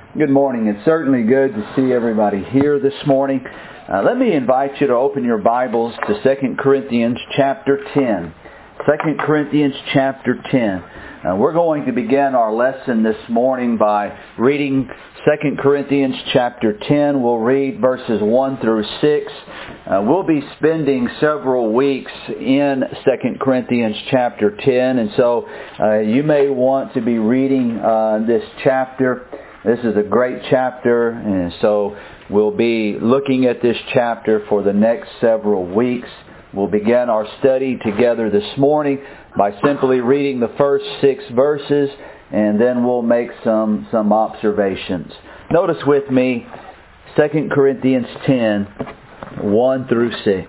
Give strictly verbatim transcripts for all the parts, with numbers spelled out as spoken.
Good morning. It's certainly good to see everybody here this morning. Uh, let me invite you to open your Bibles to Second Corinthians chapter ten. Second Corinthians chapter ten. Uh, we're going to begin our lesson this morning by reading Second Corinthians chapter ten. We'll read verses one through six. Uh, we'll be spending several weeks in Second Corinthians chapter ten, and so uh, you may want to be reading uh, this chapter. This is a great chapter, and so we'll be looking at this chapter for the next several weeks. We'll begin our study together this morning by simply reading the first six verses, and then we'll make some, some observations. Notice with me Second Corinthians ten, one through six.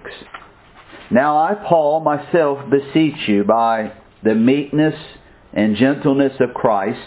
Now I, Paul, myself beseech you by the meekness and gentleness of Christ,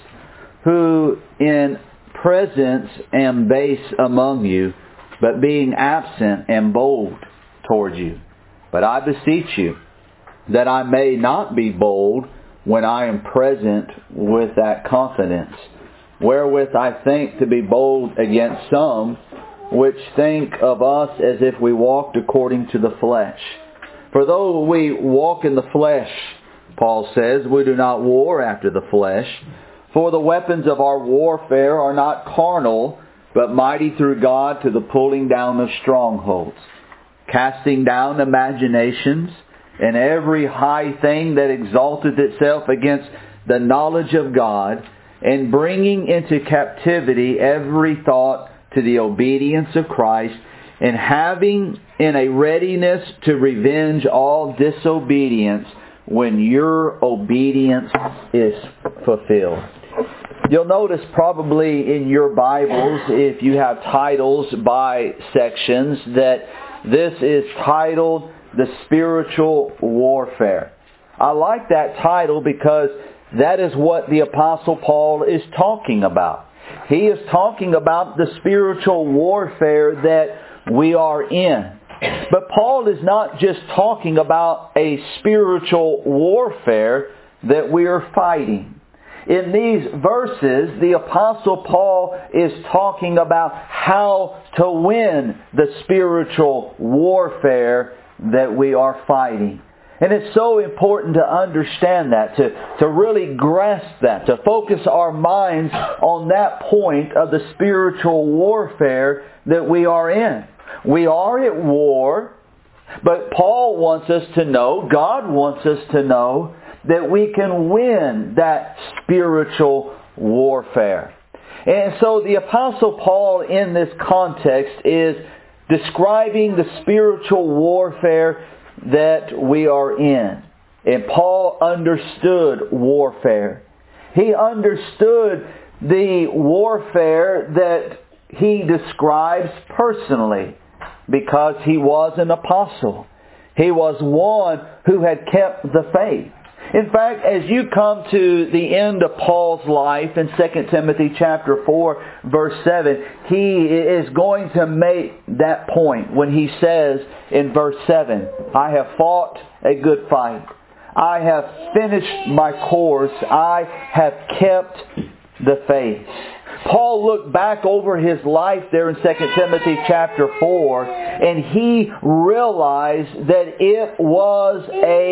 who in presence am base among you, but being absent am bold toward you. But I beseech you that I may not be bold when I am present with that confidence, wherewith I think to be bold against some, which think of us as if we walked according to the flesh. For though we walk in the flesh, Paul says, we do not war after the flesh. For the weapons of our warfare are not carnal, but mighty through God to the pulling down of strongholds, casting down imaginations, and every high thing that exalteth itself against the knowledge of God, and bringing into captivity every thought to the obedience of Christ, and having in a readiness to revenge all disobedience when your obedience is fulfilled. You'll notice probably in your Bibles, if you have titles by sections, that this is titled The Spiritual Warfare. I like that title because that is what the Apostle Paul is talking about. He is talking about the spiritual warfare that we are in. But Paul is not just talking about a spiritual warfare that we are fighting. In these verses, the Apostle Paul is talking about how to win the spiritual warfare that we are fighting. And it's so important to understand that, to, to really grasp that, to focus our minds on that point of the spiritual warfare that we are in. We are at war, but Paul wants us to know, God wants us to know, that we can win that spiritual warfare. And so the Apostle Paul in this context is describing the spiritual warfare that we are in. And Paul understood warfare. He understood the warfare that he describes personally because he was an apostle. He was one who had kept the faith. In fact, as you come to the end of Paul's life in Second Timothy chapter four, verse seven, he is going to make that point when he says in verse seven, I have fought a good fight. I have finished my course. I have kept the faith. Paul looked back over his life there in Second Timothy chapter four, and he realized that it was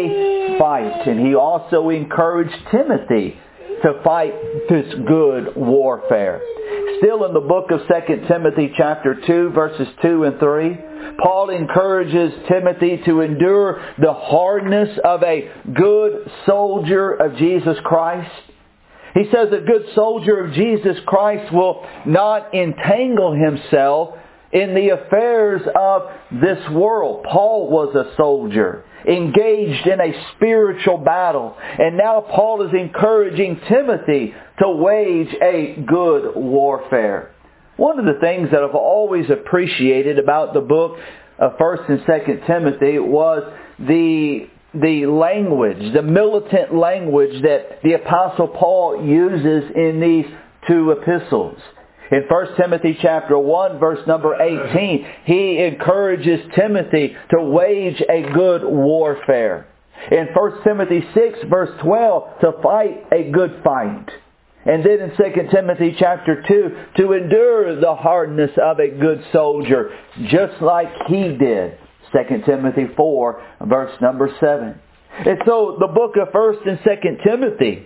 a fight. And he also encouraged Timothy to fight this good warfare. Still in the book of Second Timothy chapter two, verses two and three, Paul encourages Timothy to endure the hardness of a good soldier of Jesus Christ. He says a good soldier of Jesus Christ will not entangle himself in the affairs of this world. Paul was a soldier, engaged in a spiritual battle. And now Paul is encouraging Timothy to wage a good warfare. One of the things that I've always appreciated about the book of First and Second Timothy was the the language, the militant language that the Apostle Paul uses in these two epistles. In First Timothy chapter one, verse number eighteen, he encourages Timothy to wage a good warfare. In First Timothy six, verse twelve, to fight a good fight. And then in Second Timothy chapter two, to endure the hardness of a good soldier, just like he did. Second Timothy four, verse number seven. And so the book of First and Second Timothy,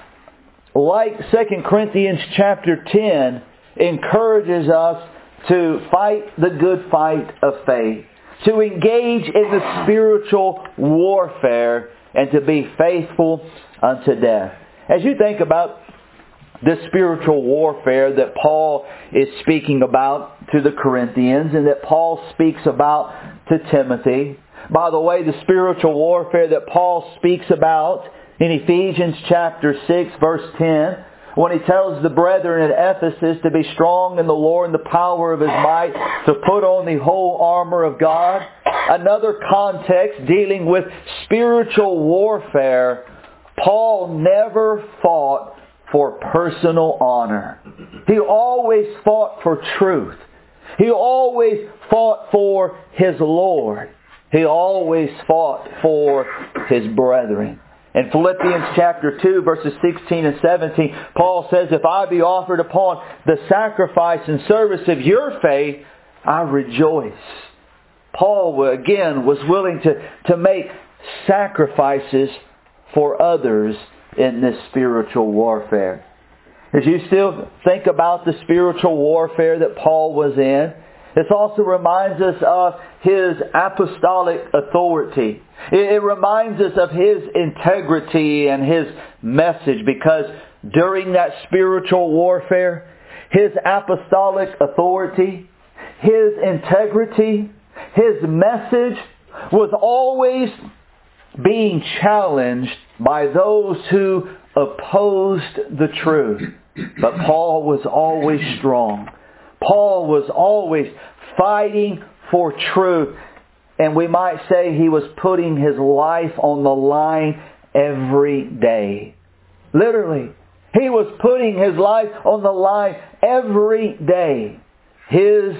like Second Corinthians chapter ten, encourages us to fight the good fight of faith, to engage in the spiritual warfare, and to be faithful unto death. As you think about this spiritual warfare that Paul is speaking about to the Corinthians and that Paul speaks about to Timothy. By the way, the spiritual warfare that Paul speaks about in Ephesians chapter six verse ten, when he tells the brethren at Ephesus to be strong in the Lord and the power of His might, to put on the whole armor of God. Another context dealing with spiritual warfare, Paul never fought for personal honor. He always fought for truth. He always fought for his Lord. He always fought for his brethren. In Philippians chapter two, verses sixteen and seventeen, Paul says, if I be offered upon the sacrifice and service of your faith, I rejoice. Paul, again, was willing to, to make sacrifices for others in this spiritual warfare. As you still think about the spiritual warfare that Paul was in, this also reminds us of his apostolic authority. It reminds us of his integrity and his message, because during that spiritual warfare, his apostolic authority, his integrity, his message was always being challenged by those who opposed the truth. But Paul was always strong. Paul was always fighting for truth. And we might say he was putting his life on the line every day. Literally. He was putting his life on the line every day. His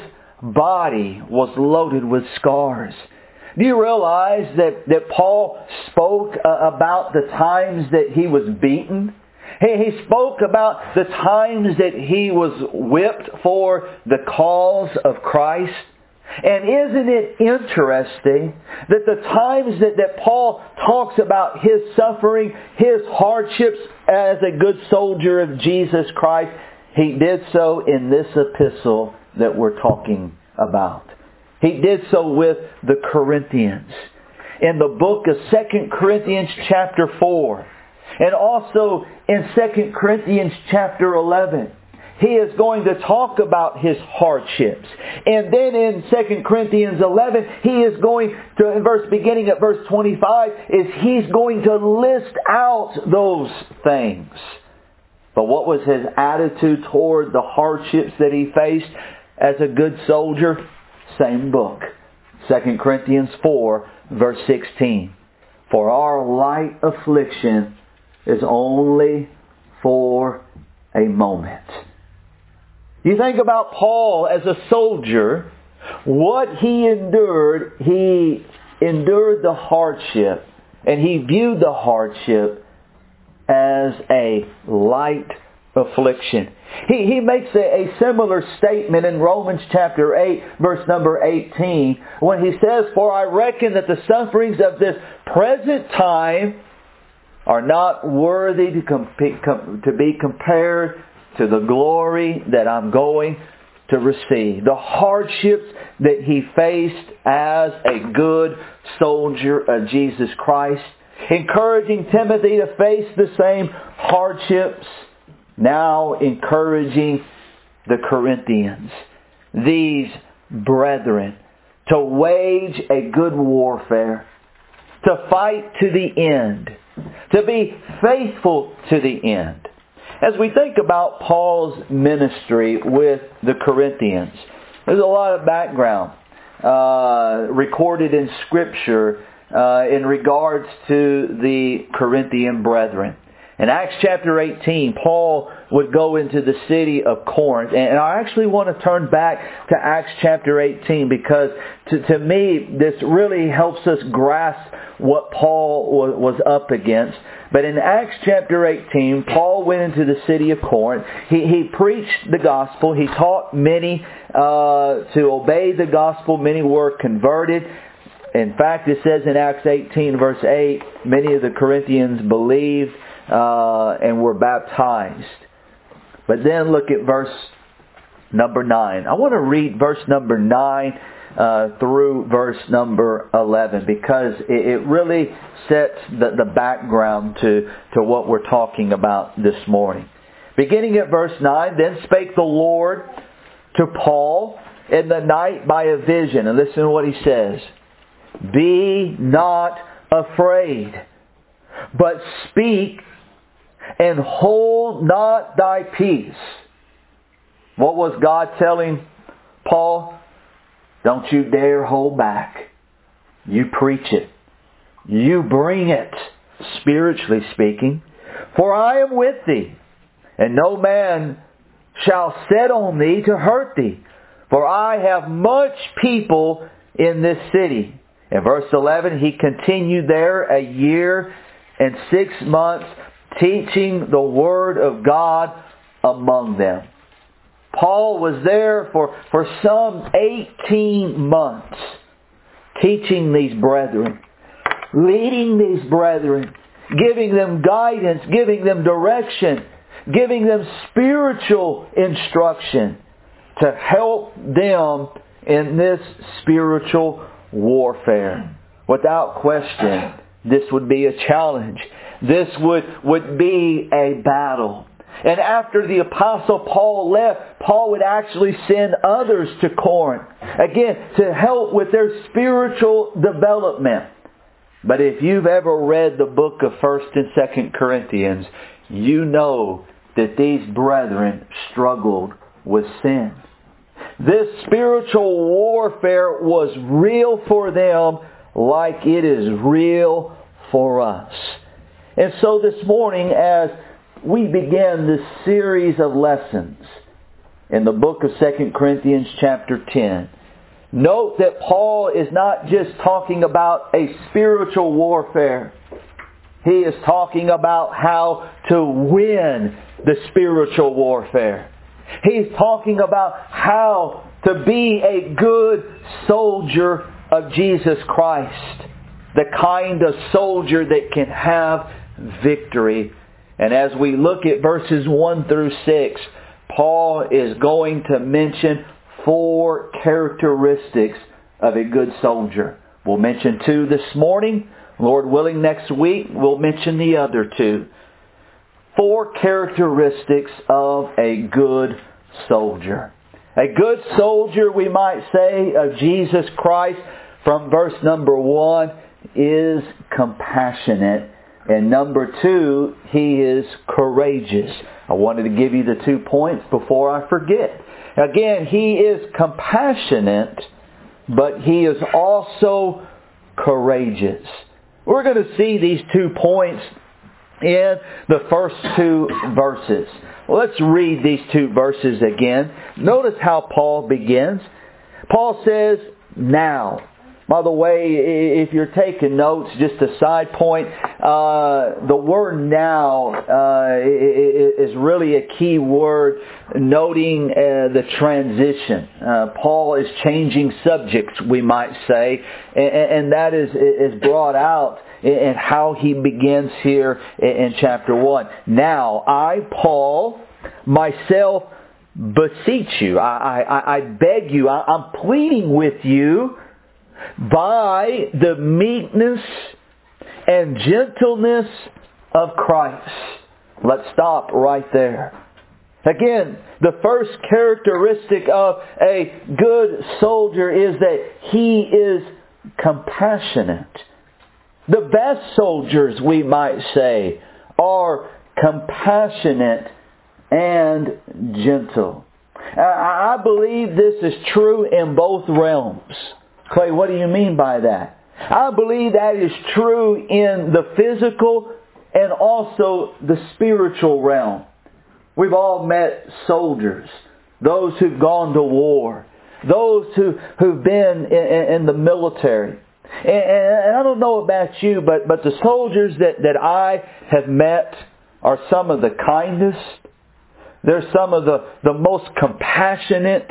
body was loaded with scars. Do you realize that, that Paul spoke uh, about the times that he was beaten? He, he spoke about the times that he was whipped for the cause of Christ. And isn't it interesting that the times that, that Paul talks about his suffering, his hardships as a good soldier of Jesus Christ, he did so in this epistle that we're talking about. He did so with the Corinthians. In the book of Second Corinthians chapter four. And also in Second Corinthians chapter eleven. He is going to talk about his hardships. And then in Second Corinthians eleven, he is going to, in verse beginning at verse twenty-five, is he's going to list out those things. But what was his attitude toward the hardships that he faced as a good soldier? Same book. Second Corinthians four, verse sixteen. For our light affliction is only for a moment. You think about Paul as a soldier, what he endured, he endured the hardship, and he viewed the hardship as a light affliction. He, he makes a, a similar statement in Romans chapter eight, verse number eighteen, when he says, for I reckon that the sufferings of this present time are not worthy to, comp- com- to be compared to the glory that I'm going to receive. The hardships that he faced as a good soldier of Jesus Christ. Encouraging Timothy to face the same hardships. Now encouraging the Corinthians, these brethren, to wage a good warfare. To fight to the end. To be faithful to the end. As we think about Paul's ministry with the Corinthians, there's a lot of background uh, recorded in Scripture uh, in regards to the Corinthian brethren. In Acts chapter eighteen, Paul would go into the city of Corinth. And I actually want to turn back to Acts chapter eighteen because to, to me this really helps us grasp what Paul was up against. But in Acts chapter eighteen, Paul went into the city of Corinth. He, he preached the gospel. He taught many uh, to obey the gospel. Many were converted. In fact, it says in Acts eighteen verse eight, many of the Corinthians believed uh, and were baptized. But then look at verse number nine. I want to read verse number nine uh, through verse number eleven because it, it really sets the, the background to, to what we're talking about this morning. Beginning at verse nine, then spake the Lord to Paul in the night by a vision. And listen to what he says. Be not afraid, but speak and hold not thy peace. What was God telling Paul? Don't you dare hold back. You preach it. You bring it, spiritually speaking. For I am with thee, and no man shall set on thee to hurt thee. For I have much people in this city. In verse eleven, he continued there a year and six months, teaching the Word of God among them. Paul was there for, for some eighteen months, teaching these brethren, leading these brethren, giving them guidance, giving them direction, giving them spiritual instruction to help them in this spiritual warfare. Without question, this would be a challenge. This would, would be a battle. And after the Apostle Paul left, Paul would actually send others to Corinth. Again, to help with their spiritual development. But if you've ever read the book of First and Second Corinthians, you know that these brethren struggled with sin. This spiritual warfare was real for them like it is real for us. And so this morning, as we begin this series of lessons in the book of Second Corinthians chapter ten, note that Paul is not just talking about a spiritual warfare. He is talking about how to win the spiritual warfare. He's talking about how to be a good soldier of Jesus Christ. The kind of soldier that can have victory. And as we look at verses one through six, Paul is going to mention four characteristics of a good soldier. We'll mention two this morning. Lord willing, next week we'll mention the other two. Four characteristics of a good soldier. A good soldier, we might say, of Jesus Christ, from verse number one, is compassionate. And number two, he is courageous. I wanted to give you the two points before I forget. Again, he is compassionate, but he is also courageous. We're going to see these two points in the first two verses. Well, let's read these two verses again. Notice how Paul begins. Paul says, now. By the way, if you're taking notes, just a side point, uh, the word now uh, is really a key word noting uh, the transition. Uh, Paul is changing subjects, we might say, and, and that is, is brought out in how he begins here in chapter one. Now, I, Paul, myself beseech you, I, I, I beg you, I, I'm pleading with you, by the meekness and gentleness of Christ. Let's stop right there. Again, the first characteristic of a good soldier is that he is compassionate. The best soldiers, we might say, are compassionate and gentle. I believe this is true in both realms. Clay, what do you mean by that? I believe that is true in the physical and also the spiritual realm. We've all met soldiers, those who've gone to war, those who, who've been in, in the military. And, and I don't know about you, but, but the soldiers that, that I have met are some of the kindest. They're some of the, the most compassionate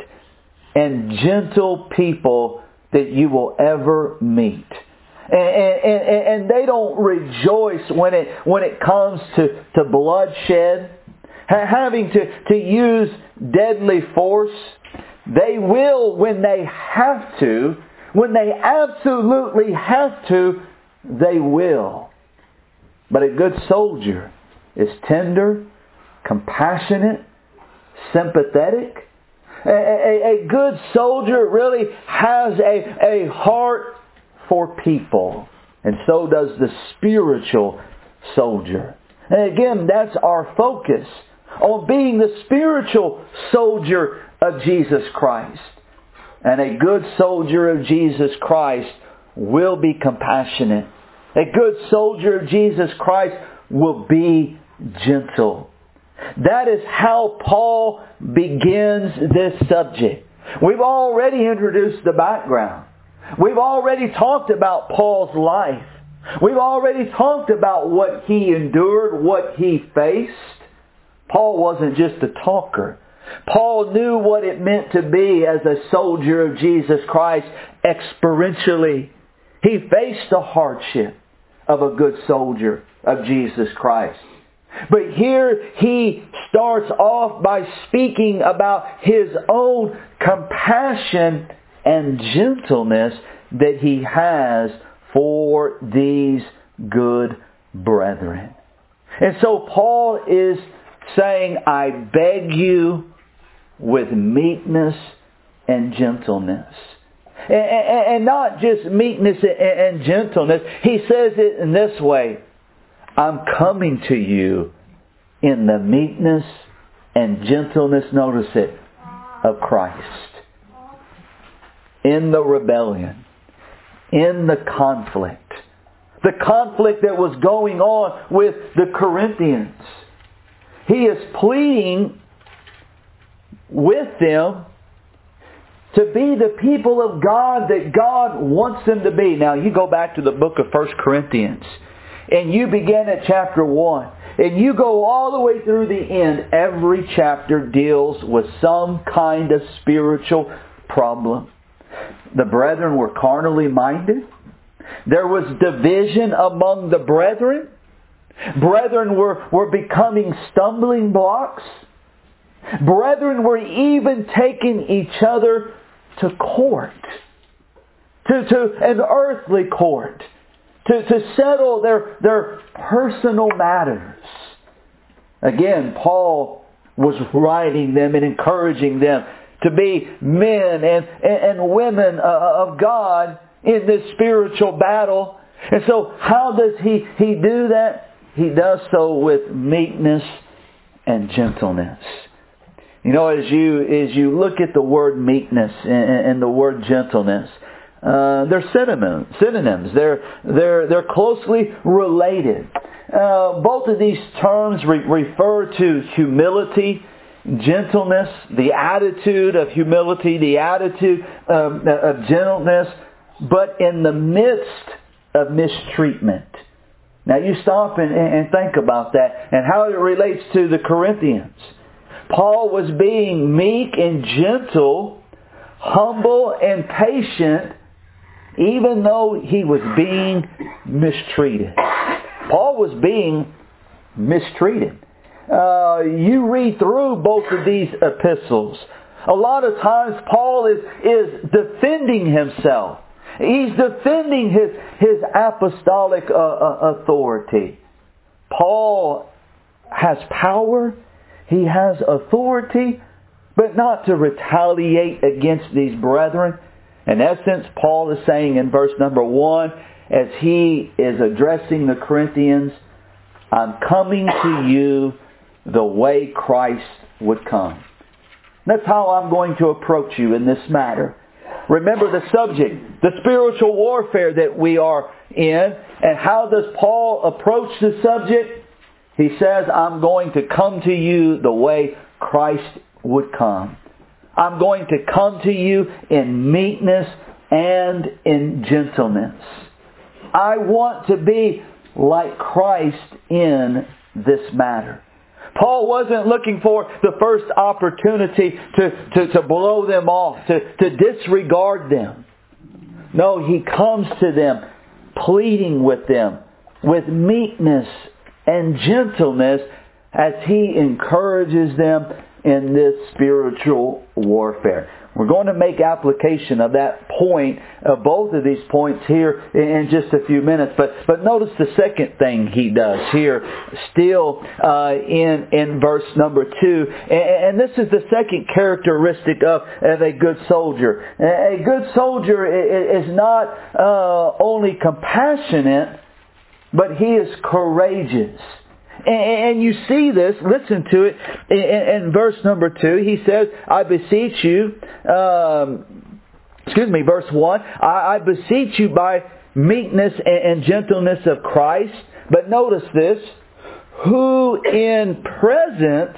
and gentle people that you will ever meet. And, and, and they don't rejoice when it, when it comes to, to bloodshed, having to, to use deadly force. They will when they have to. When they absolutely have to, they will. But a good soldier is tender, compassionate, sympathetic. A, a, a good soldier really has a, a heart for people. And so does the spiritual soldier. And again, that's our focus, on being the spiritual soldier of Jesus Christ. And a good soldier of Jesus Christ will be compassionate. A good soldier of Jesus Christ will be gentle. That is how Paul begins this subject. We've already introduced the background. We've already talked about Paul's life. We've already talked about what he endured, what he faced. Paul wasn't just a talker. Paul knew what it meant to be as a soldier of Jesus Christ experientially. He faced the hardship of a good soldier of Jesus Christ. But here he starts off by speaking about his own compassion and gentleness that he has for these good brethren. And so Paul is saying, I beg you with meekness and gentleness. And, and, and not just meekness and, and gentleness. He says it in this way, I'm coming to you in the meekness and gentleness, notice it, of Christ. In the rebellion. In the conflict. The conflict that was going on with the Corinthians. He is pleading with them to be the people of God that God wants them to be. Now you go back to the book of First Corinthians and you begin at chapter one and you go all the way through the end. Every chapter deals with some kind of spiritual problem. The brethren were carnally minded. There was division among the brethren. Brethren were, were becoming stumbling blocks. Brethren were even taking each other to court. To, to an earthly court. To, to settle their, their personal matters. Again, Paul was writing them and encouraging them to be men and, and, and women of God in this spiritual battle. And so how does he, he do that? He does so with meekness and gentleness. You know, as you as you look at the word meekness and, and the word gentleness, uh, they're synonyms. Synonyms. They're they're they're closely related. Uh, both of these terms re- refer to humility, gentleness, the attitude of humility, the attitude of, of gentleness, but in the midst of mistreatment. Now you stop and, and think about that and how it relates to the Corinthians. Paul was being meek and gentle, humble and patient, even though he was being mistreated. Paul was being mistreated. Uh, you read through both of these epistles. A lot of times Paul is, is defending himself. He's defending his, his apostolic uh, uh, authority. Paul has power. He has authority, but not to retaliate against these brethren. In essence, Paul is saying in verse number one, as he is addressing the Corinthians, I'm coming to you the way Christ would come. That's how I'm going to approach you in this matter. Remember the subject, the spiritual warfare that we are in. And how does Paul approach the subject? He says, I'm going to come to you the way Christ would come. I'm going to come to you in meekness and in gentleness. I want to be like Christ in this matter. Paul wasn't looking for the first opportunity to, to, to blow them off, to, to disregard them. No, he comes to them, pleading with them, with meekness and gentleness as he encourages them in this spiritual warfare. We're going to make application of that point, of both of these points here in just a few minutes. But but notice the second thing he does here, still uh, in in verse number two. And, and this is the second characteristic of, of a good soldier. A good soldier is not uh, only compassionate, but he is courageous. And you see this, listen to it, in verse number two. He says, I beseech you, um, excuse me, verse one, I, I beseech you by meekness and gentleness of Christ. But notice this, who in presence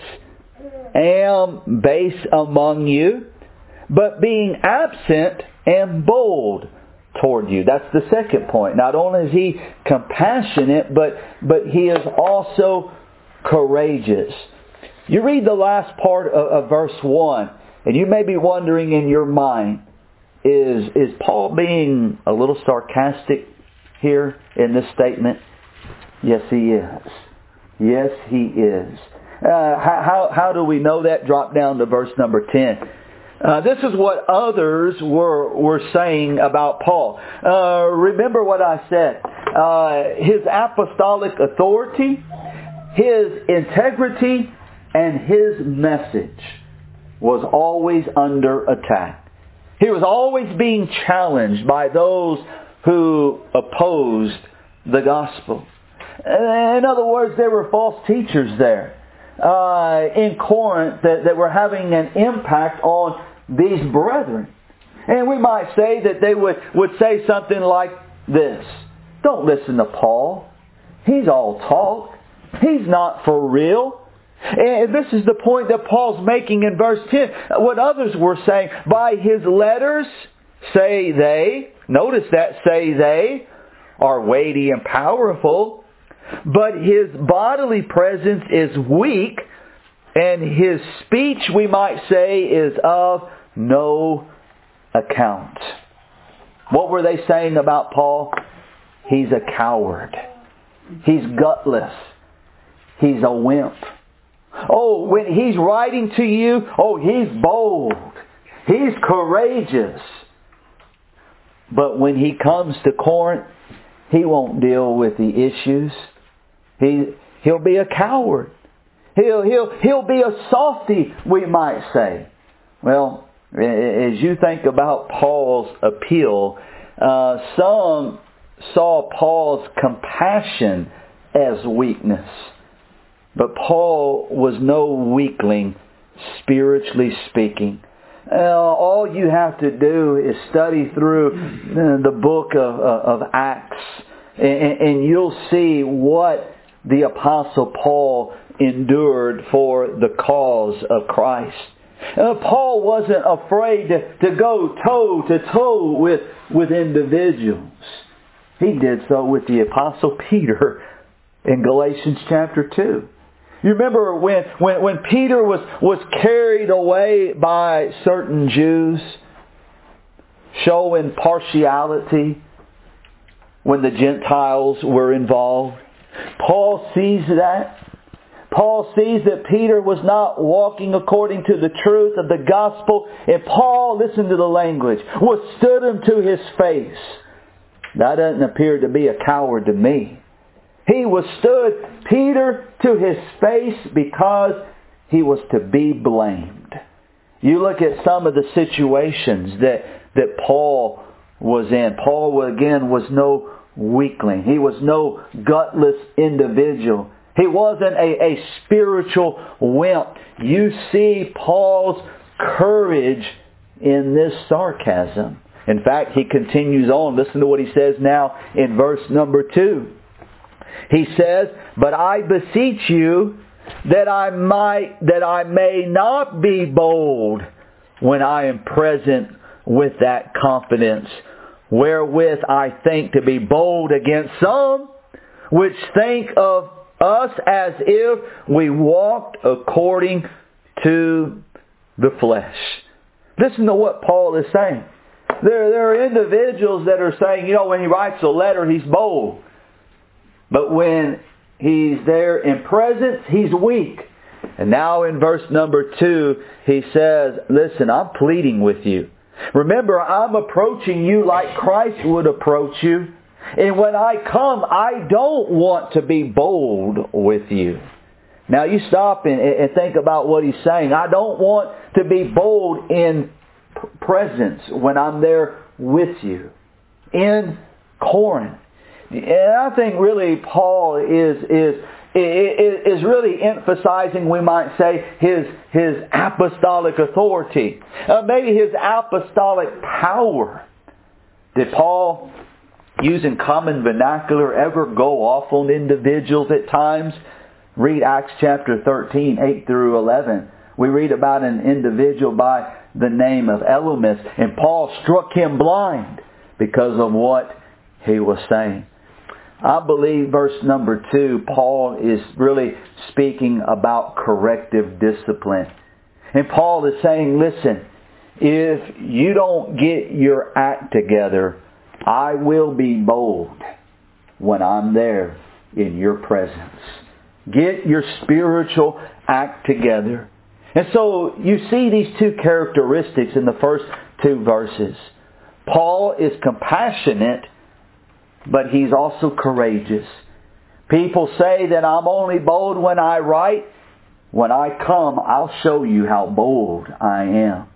am base among you, but being absent am bold toward you. That's the second point. Not only is he compassionate, but but he is also courageous. You read the last part of, of verse one, and you may be wondering in your mind, is is Paul being a little sarcastic here in this statement? Yes, he is. Yes, he is. Uh, how, how do we know that? Drop down to verse number ten. Uh, this is what others were were saying about Paul. Uh, remember what I said. Uh, his apostolic authority, his integrity, and his message was always under attack. He was always being challenged by those who opposed the gospel. In other words, there were false teachers there. Uh, in Corinth that, that were having an impact on these brethren. And we might say that they would, would say something like this. Don't listen to Paul. He's all talk. He's not for real. And this is the point that Paul's making in verse ten. What others were saying, by his letters, say they, notice that, say they, are weighty and powerful. But his bodily presence is weak, and his speech, we might say, is of no account. What were they saying about Paul? He's a coward. He's gutless. He's a wimp. Oh, when he's writing to you, oh, he's bold. He's courageous. But when he comes to Corinth, he won't deal with the issues. He, he'll be a coward. He'll, he'll, he'll be a softy, we might say. Well, as you think about Paul's appeal, uh, some saw Paul's compassion as weakness. But Paul was no weakling, spiritually speaking. Uh, all you have to do is study through uh, the book of, of Acts, and, and you'll see what the Apostle Paul endured for the cause of Christ. Uh, Paul wasn't afraid to, to go toe to toe with, with individuals. He did so with the Apostle Peter in Galatians chapter two. You remember when, when, when Peter was, was carried away by certain Jews, showing partiality when the Gentiles were involved. Paul sees that. Paul sees that Peter was not walking according to the truth of the gospel. And Paul, listen to the language, withstood him to his face. That doesn't appear to be a coward to me. He withstood Peter to his face because he was to be blamed. You look at some of the situations that, that Paul was in. Paul, again, was no weakling. He was no gutless individual. He wasn't a, a spiritual wimp. You see Paul's courage in this sarcasm. In fact, he continues on. Listen to what he says now in verse number two. He says, "But I beseech you that I might, that I may not be bold when I am present with that confidence, wherewith I think to be bold against some, which think of us as if we walked according to the flesh." Listen to what Paul is saying. There, there are individuals that are saying, you know, when he writes a letter, he's bold. But when he's there in presence, he's weak. And now in verse number two, he says, listen, I'm pleading with you. Remember, I'm approaching you like Christ would approach you. And when I come, I don't want to be bold with you. Now you stop and, and think about what he's saying. I don't want to be bold in presence when I'm there with you. In Corinth. And I think really Paul is is is really emphasizing, we might say, his his apostolic authority. Uh, maybe his apostolic power. Did Paul, using common vernacular, ever go off on individuals at times? Read Acts chapter thirteen, eight through eleven. We read about an individual by the name of Elymas, and Paul struck him blind because of what he was saying. I believe verse number two, Paul is really speaking about corrective discipline. And Paul is saying, listen, if you don't get your act together, I will be bold when I'm there in your presence. Get your spiritual act together. And so you see these two characteristics in the first two verses. Paul is compassionate, but he's also courageous. People say that I'm only bold when I write. When I come, I'll show you how bold I am.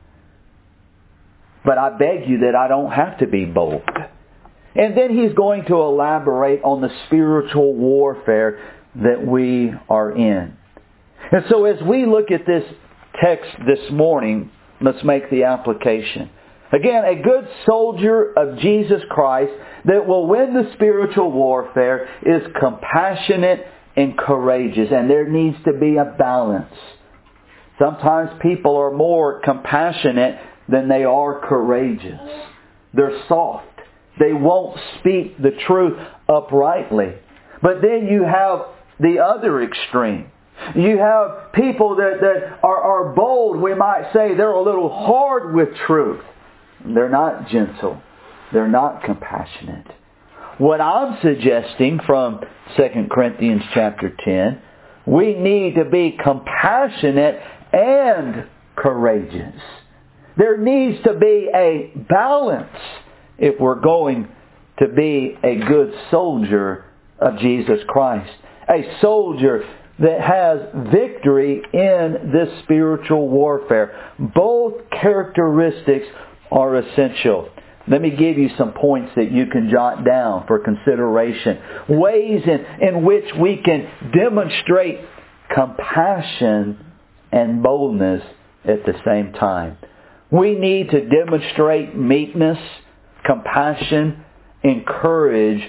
But I beg you that I don't have to be bold. And then he's going to elaborate on the spiritual warfare that we are in. And so as we look at this text this morning, let's make the application. Again, a good soldier of Jesus Christ that will win the spiritual warfare is compassionate and courageous. And there needs to be a balance. Sometimes people are more compassionate than they are courageous. They're soft. They won't speak the truth uprightly. But then you have the other extreme. You have people that, that are, are bold. We might say they're a little hard with truth. They're not gentle. They're not compassionate. What I'm suggesting from Second Corinthians chapter ten, we need to be compassionate and courageous. There needs to be a balance if we're going to be a good soldier of Jesus Christ. A soldier that has victory in this spiritual warfare. Both characteristics are essential. Let me give you some points that you can jot down for consideration. Ways in, in which we can demonstrate compassion and boldness at the same time. We need to demonstrate meekness, compassion, and courage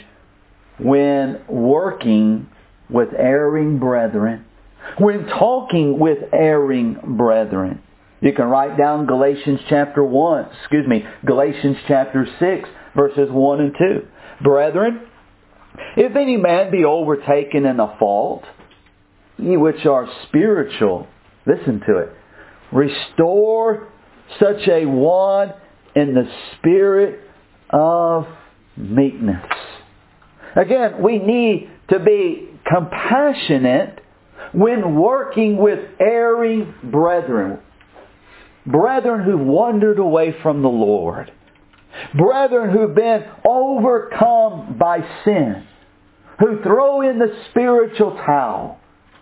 when working with erring brethren, when talking with erring brethren. You can write down Galatians chapter one, excuse me, Galatians chapter six, verses one and two. Brethren, if any man be overtaken in a fault, ye which are spiritual, listen to it, restore such a one in the spirit of meekness. Again, we need to be compassionate when working with erring brethren. Brethren who've wandered away from the Lord. Brethren who've been overcome by sin. Who throw in the spiritual towel.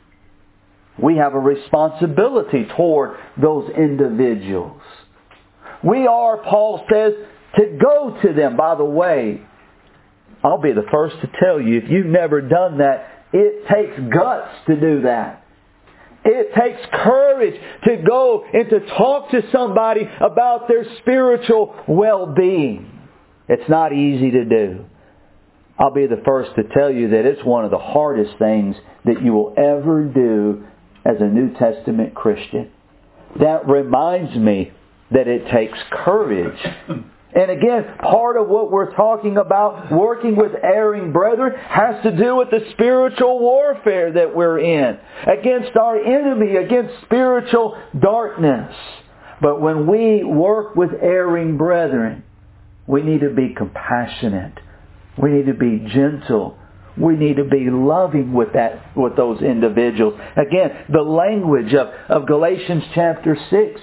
We have a responsibility toward those individuals. We are, Paul says, to go to them. By the way, I'll be the first to tell you, if you've never done that, it takes guts to do that. It takes courage to go and to talk to somebody about their spiritual well-being. It's not easy to do. I'll be the first to tell you that it's one of the hardest things that you will ever do as a New Testament Christian. That reminds me that it takes courage. And again, part of what we're talking about, working with erring brethren, has to do with the spiritual warfare that we're in. Against our enemy, against spiritual darkness. But when we work with erring brethren, we need to be compassionate. We need to be gentle. We need to be loving with that, with those individuals. Again, the language of, of Galatians chapter six.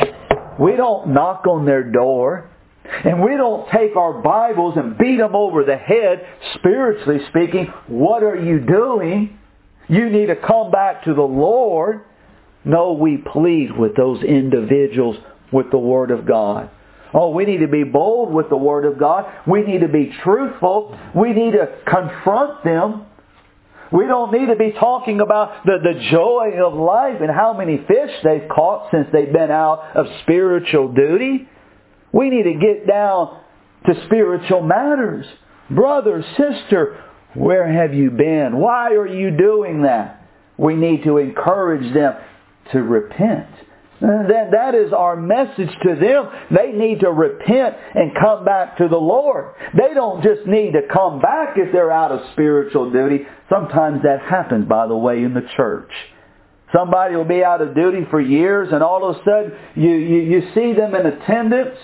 We don't knock on their door. And we don't take our Bibles and beat them over the head, spiritually speaking. What are you doing? You need to come back to the Lord. No, we plead with those individuals with the Word of God. Oh, we need to be bold with the Word of God. We need to be truthful. We need to confront them. We don't need to be talking about the, the joy of life and how many fish they've caught since they've been out of spiritual duty. We need to get down to spiritual matters. Brother, sister, where have you been? Why are you doing that? We need to encourage them to repent. That, that is our message to them. They need to repent and come back to the Lord. They don't just need to come back if they're out of spiritual duty. Sometimes that happens, by the way, in the church. Somebody will be out of duty for years and all of a sudden you, you, you see them in attendance.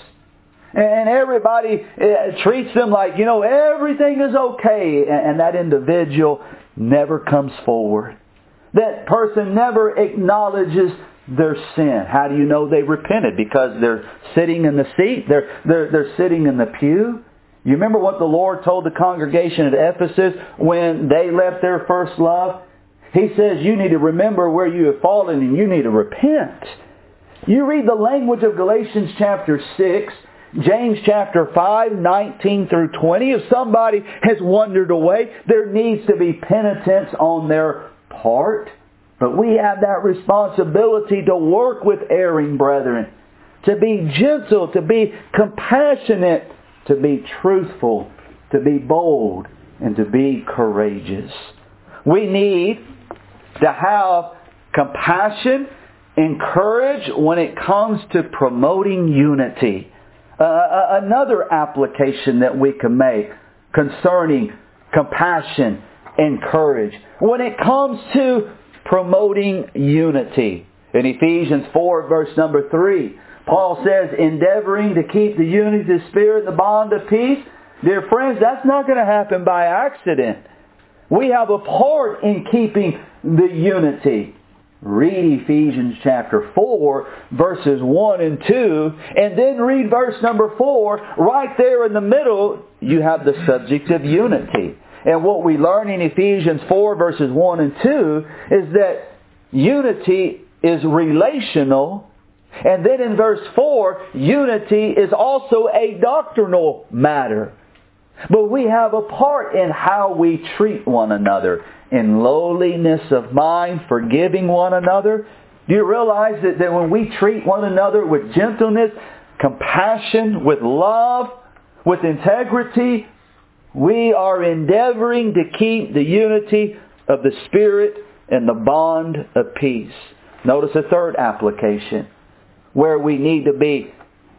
And everybody treats them like, you know, everything is okay. And that individual never comes forward. That person never acknowledges their sin. How do you know they repented? Because they're sitting in the seat. They're, they're, they're sitting in the pew. You remember what the Lord told the congregation at Ephesus when they left their first love? He says, you need to remember where you have fallen and you need to repent. You read the language of Galatians chapter six, James chapter five, nineteen through twenty. If somebody has wandered away, there needs to be penitence on their part. But we have that responsibility to work with erring brethren, to be gentle, to be compassionate, to be truthful, to be bold, and to be courageous. We need to have compassion and courage when it comes to promoting unity. Uh, another application that we can make concerning compassion and courage when it comes to promoting unity. In Ephesians four verse number three, Paul says, endeavoring to keep the unity of the Spirit, the bond of peace. Dear friends, that's not going to happen by accident. We have a part in keeping the unity. Read Ephesians chapter four, verses one and two, and then read verse number four. Right there in the middle, you have the subject of unity. And what we learn in Ephesians four, verses one and two, is that unity is relational. And then in verse four, unity is also a doctrinal matter. But we have a part in how we treat one another. In lowliness of mind, forgiving one another. Do you realize that, that when we treat one another with gentleness, compassion, with love, with integrity, we are endeavoring to keep the unity of the Spirit and the bond of peace. Notice a third application where we need to be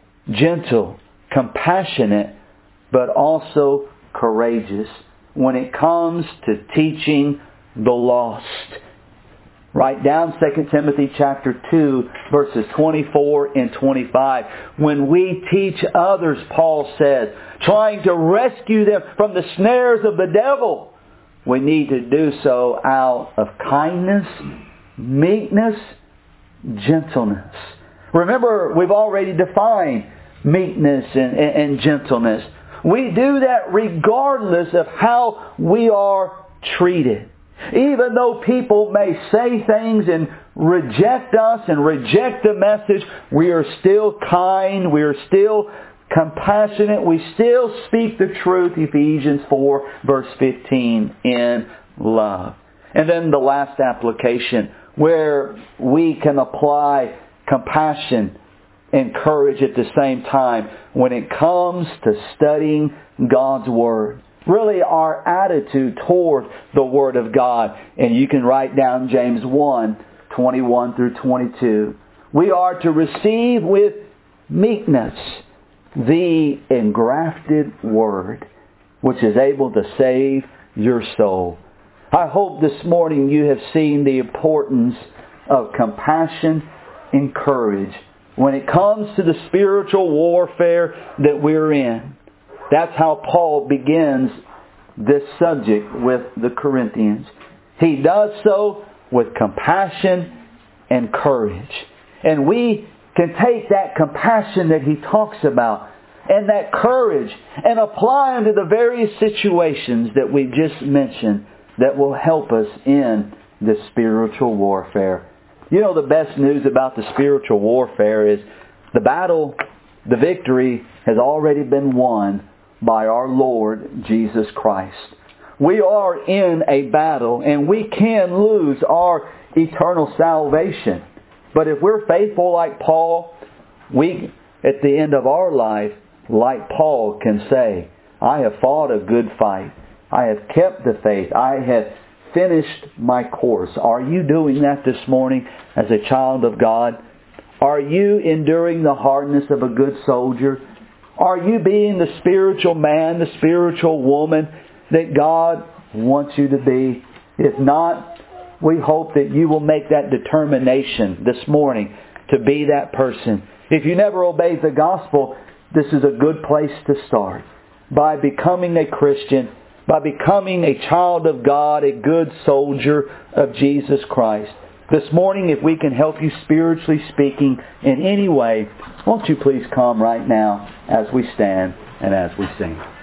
gentle, compassionate, but also courageous when it comes to teaching the lost. Write down Second Timothy chapter two, verses twenty-four and twenty-five. When we teach others, Paul says, trying to rescue them from the snares of the devil, we need to do so out of kindness, meekness, gentleness. Remember, we've already defined meekness and, and, and gentleness. We do that regardless of how we are treated. Even though people may say things and reject us and reject the message, we are still kind, we are still compassionate, we still speak the truth, Ephesians four, verse fifteen, in love. And then the last application, where we can apply compassion and courage at the same time when it comes to studying God's Word. Really our attitude toward the Word of God. And you can write down James one, twenty-one through twenty-two. We are to receive with meekness the engrafted Word, which is able to save your soul. I hope this morning you have seen the importance of compassion and courage when it comes to the spiritual warfare that we're in. That's how Paul begins this subject with the Corinthians. He does so with compassion and courage. And we can take that compassion that he talks about and that courage and apply them to the various situations that we just mentioned that will help us in this spiritual warfare. You know, the best news about the spiritual warfare is the battle, the victory has already been won by our Lord Jesus Christ. We are in a battle and we can lose our eternal salvation. But if we're faithful like Paul, we, at the end of our life, like Paul, can say, I have fought a good fight. I have kept the faith. I have finished my course. Are you doing that this morning as a child of God? Are you enduring the hardness of a good soldier? Are you being the spiritual man, the spiritual woman that God wants you to be? If not, we hope that you will make that determination this morning to be that person. If you never obeyed the gospel, this is a good place to start. By becoming a Christian, by becoming a child of God, a good soldier of Jesus Christ. This morning, if we can help you spiritually speaking in any way, won't you please come right now as we stand and as we sing.